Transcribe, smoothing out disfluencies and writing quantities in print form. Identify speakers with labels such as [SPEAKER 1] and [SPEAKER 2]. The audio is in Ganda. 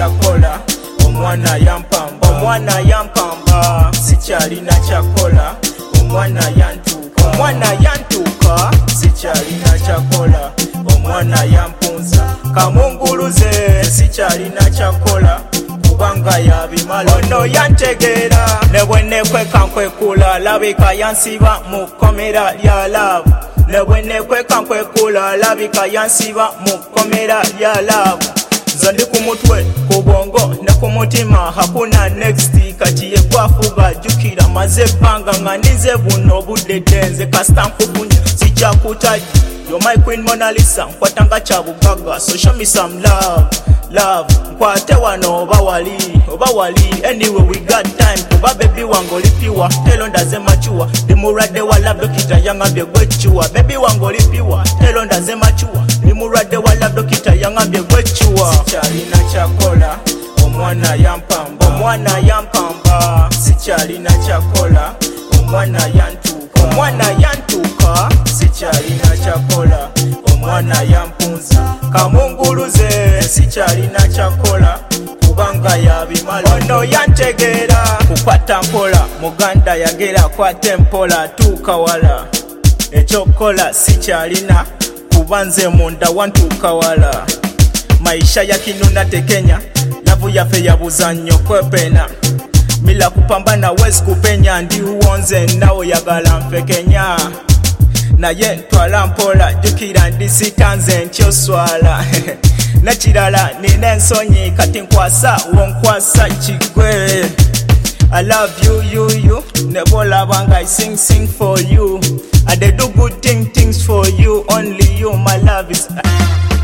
[SPEAKER 1] kyakola omwana yampamba sikyalina kyakola omwana yantuuka sikyalina kyakola omwana yampunza kamunguluze sikyalina kyakola kubanga yabimala ono yantegeera ne bwe nekweka nkwekula labika yansiba mu kkomera lya laavu ne bwe nekweka nkwekula labika yansiba mu kkomera lya laavu nze ndi ku mutwe ku bwongo ne ku mutima hakuna next kati ye gwafuba jukira maze ebbanga nga ndinze buno obudde denze kasita nkufunye sijja kutaji you're my queen Mona Lisa nkwatanga kyabugaga so show me some love nkwate wano oba wali anyway we got time kuba baby wange olipiwa telo ndaze machuwa ndimulwadde wa love dokita yangambye gwekiwa baby wange olipiwa telo ndaze machuwa ndimulwadde wa love dokita yangambye gwekiwa sikyalina kyakola omwana yampamba sikyalina kyakola omwana yantuuka sikyalina kyakola omwana yampunza kamunguluze sikyalina kyakola kubanga yabimala ono yantegeera kukwata mpola muganda yagera kwate mpola tuuka wala ekyokukola sikyalina kuba nze munda wantuuka wala maisha ya kinuna tekenya lavu yaffe yabuzannyo kwepena mila kupambana wezi kupenya ndi uwonze nawe yagala nfekenya naye ntwala mpola jukira ndisita nze nkyoswala nekirala nina ensonyi kati nkwasa wonkwasa kigwe I love you nebolabanga I sing for you I dey do good things for you only you my love is